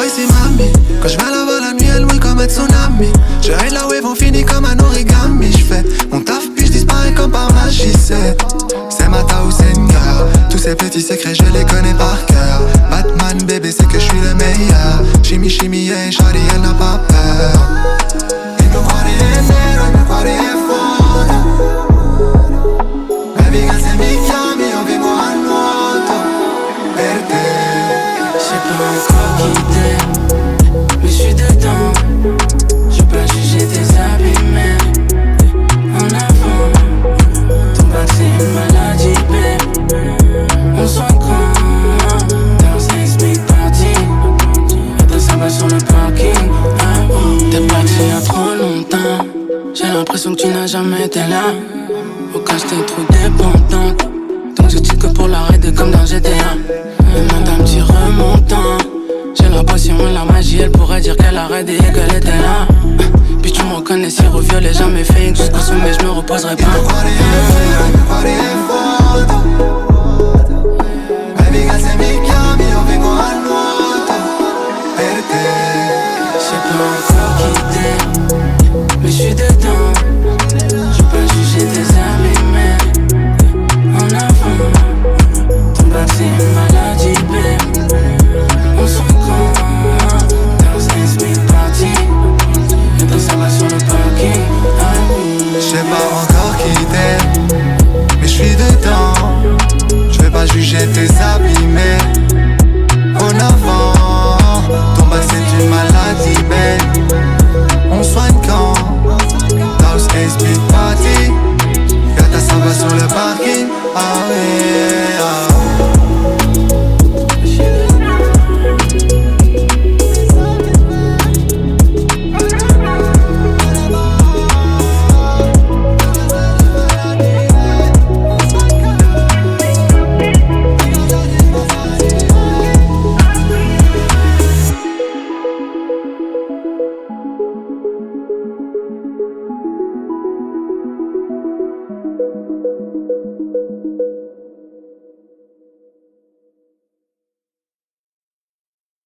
ici mamie. Quand je vais là-bas la nuit elle mouille comme un tsunami. Je raid la wave on finit comme un origami. J'fais mon taf puis je disparais comme par magie. C'est Mata ou Senga. Tous ces petits secrets je les connais par cœur. Batman bébé c'est que je suis le meilleur. Chimie chimie yeah, shawty elle n'a pas peur. Et nos party est nero, nos party est foda. Baby quand c'est Miami on vit moi à nuoto. Per te. J'ai pas encore quitté, mais j'suis dedans. Je peux juger tes habits mais en avant. Ton bac c'est une maladie babe. On s'en compte dans un speed party. Attends ça va sur le parking. T'es parti y'a trop longtemps. J'ai l'impression que tu n'as jamais été là. Au cas j'étais trop dépendante. Donc je dis que pour l'arrêter comme dans GTA. Demande un petit remontant. J'ai la passion et la magie. Elle pourrait dire qu'elle a raidé et qu'elle était là. Puis tu me reconnais si reviolet jamais fake. Jusqu'au sommet je me reposerai pas. Baby quand c'est Miami on vit moi à nuoto. Per te. J'ai pas encore quitté, mais j'suis dedans. Je peux juger tes amis mais en avant. Ton bac c'est une maladie babe. On s'en compte dans un speed party. Et puis ça va sur le parking. J'ai pas encore quitté, mais j'suis dedans. J'vais pas juger tes habits mais en avant. Ton bac c'est une maladie babe. On soigne quand House Speed Party. Gata ça va sur le parking.